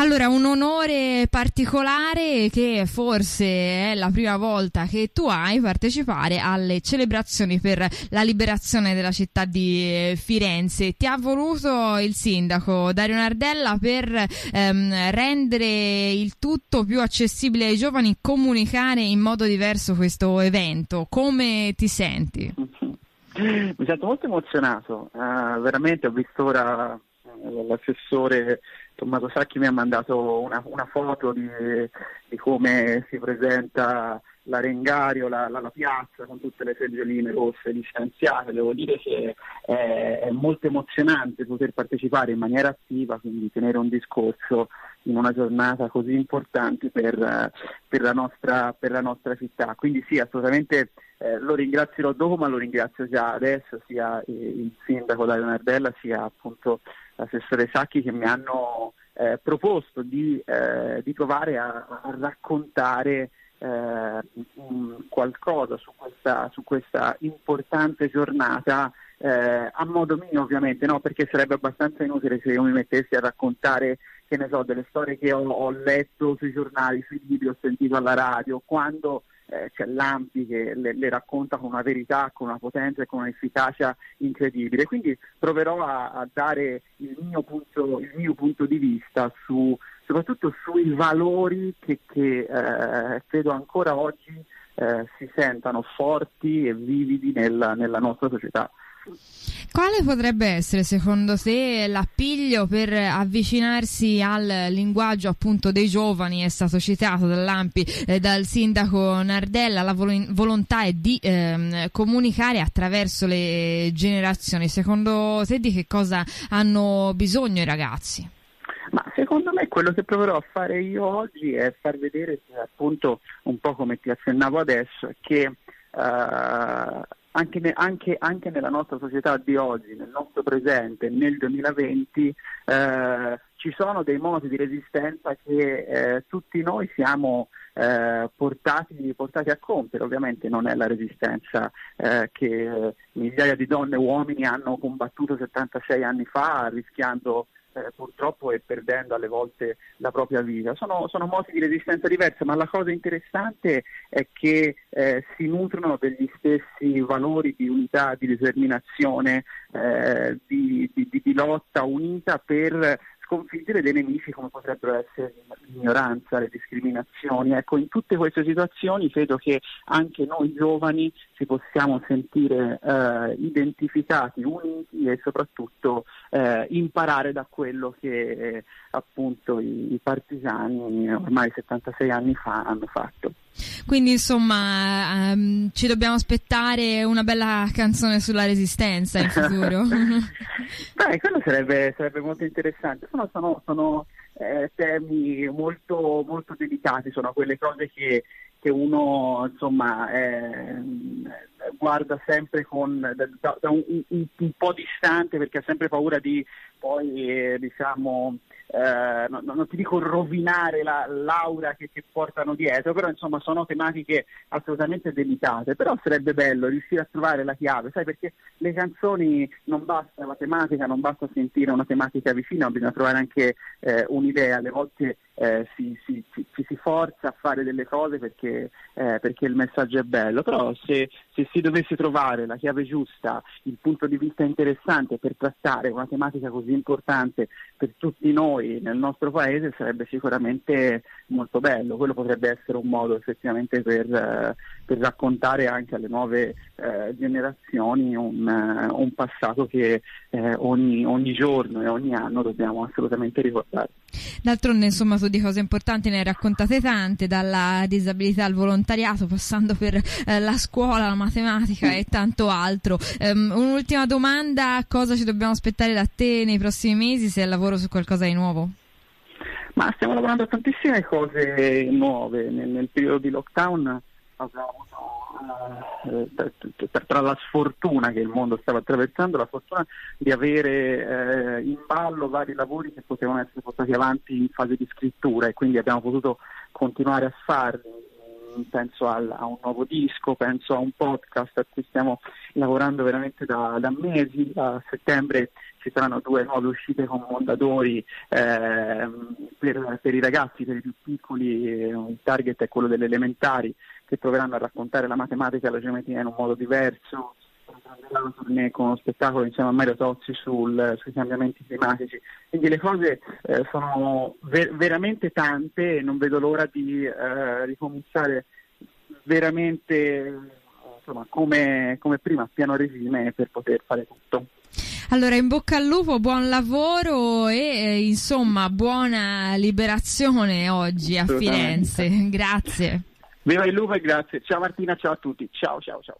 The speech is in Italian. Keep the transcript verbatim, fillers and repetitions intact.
Allora, un onore particolare che forse è la prima volta che tu hai partecipare alle celebrazioni per la liberazione della città di Firenze. Ti ha voluto il sindaco Dario Nardella per ehm, rendere il tutto più accessibile ai giovani, comunicare in modo diverso questo evento. Come ti senti? Mi sento molto emozionato, uh, veramente ho visto ora uh, l'assessore Tommaso Sacchi mi ha mandato una, una foto di, di come si presenta l'Arengario, la, la, la piazza con tutte le seggioline rosse licenziate. Devo dire che è, è molto emozionante poter partecipare in maniera attiva, quindi tenere un discorso in una giornata così importante per, per, la, nostra, per la nostra città. Quindi sì, assolutamente eh, lo ringrazierò dopo, ma lo ringrazio già adesso, sia il sindaco Dario Nardella sia appunto l'assessore Sacchi, che mi hanno eh, proposto di, eh, di provare a, a raccontare eh, qualcosa su questa, su questa importante giornata, eh, a modo mio ovviamente, no? Perché sarebbe abbastanza inutile se io mi mettessi a raccontare, che ne so, delle storie che ho, ho letto sui giornali, sui libri, ho sentito alla radio, quando Eh, c'è Lampi che le, le racconta con una verità, con una potenza e con un'efficacia incredibile. Quindi proverò a, a dare il mio punto, il mio punto di vista su, soprattutto sui valori che, che eh, credo ancora oggi eh, si sentano forti e vividi nella, nella nostra società. Quale potrebbe essere secondo te l'appiglio per avvicinarsi al linguaggio appunto dei giovani? È stato citato dall'Ampi, eh, dal sindaco Nardella, la vol- volontà è di eh, comunicare attraverso le generazioni. Secondo te di che cosa hanno bisogno i ragazzi? Ma secondo me quello che proverò a fare io oggi è far vedere, appunto, un po' come ti accennavo adesso, che uh, Anche, ne, anche, anche nella nostra società di oggi, nel nostro presente, nel duemilaventi, eh, ci sono dei modi di resistenza che eh, tutti noi siamo eh, portati, portati a compiere. Ovviamente non è la resistenza eh, che migliaia di donne e uomini hanno combattuto settantasei anni fa, rischiando Eh, purtroppo e perdendo alle volte la propria vita. Sono, sono modi di resistenza diversi, ma la cosa interessante è che eh, si nutrono degli stessi valori di unità, di determinazione, eh, di, di, di lotta unita per sconfiggere dei nemici come potrebbero essere l'ignoranza, le discriminazioni. Ecco, in tutte queste situazioni credo che anche noi giovani ci possiamo sentire eh, identificati, uniti e soprattutto eh, imparare da quello che eh, appunto i, i partigiani ormai settantasei anni fa hanno fatto. Quindi insomma um, ci dobbiamo aspettare una bella canzone sulla resistenza in futuro. Beh, quello sarebbe, sarebbe molto interessante. Sono, sono, sono eh, temi molto, molto delicati, sono quelle cose che, che uno insomma eh, guarda sempre con da, da un, un, un po' distante, perché ha sempre paura di poi eh, diciamo Eh, no, non ti dico rovinare la, l'aura che, che portano dietro, però insomma sono tematiche assolutamente delicate. Però sarebbe bello riuscire a trovare la chiave, sai, perché le canzoni non basta la tematica, non basta sentire una tematica vicina, bisogna trovare anche eh, un'idea. Alle volte eh, si, si, ci, ci si forza a fare delle cose perché, eh, perché il messaggio è bello, però se, se si dovesse trovare la chiave giusta, il punto di vista interessante per trattare una tematica così importante per tutti noi nel nostro paese, sarebbe sicuramente molto bello. Quello potrebbe essere un modo effettivamente per, eh, per raccontare anche alle nuove eh, generazioni un, uh, un passato che eh, ogni, ogni giorno e ogni anno dobbiamo assolutamente ricordare. D'altronde insomma tu di cose importanti ne hai raccontate tante, dalla disabilità al volontariato, passando per eh, la scuola, la matematica e tanto altro. Um, un'ultima domanda: cosa ci dobbiamo aspettare da te nei prossimi mesi, se lavoro su qualcosa di nuovo? Ma stiamo lavorando a tantissime cose nuove. Nel, nel periodo di lockdown abbiamo avuto, eh, tra la sfortuna che il mondo stava attraversando, la fortuna di avere eh, in ballo vari lavori che potevano essere portati avanti in fase di scrittura, e quindi abbiamo potuto continuare a farli penso al, a un nuovo disco, penso a un podcast a cui stiamo lavorando veramente da, da mesi. A settembre ci saranno due nuove uscite con Mondadori eh, per, per i ragazzi, per i più piccoli. Il target è quello delle elementari, che proveranno a raccontare la matematica e la geometria in un modo diverso. Con uno spettacolo insieme a Mario Tozzi sul, sui cambiamenti climatici. Quindi le cose eh, sono ver- veramente tante e non vedo l'ora di eh, ricominciare veramente insomma, come, come prima a pieno regime per poter fare tutto. Allora, in bocca al lupo, buon lavoro e eh, insomma buona liberazione oggi a Firenze. Grazie. Viva il lupo e grazie. Ciao Martina, ciao a tutti. Ciao ciao ciao.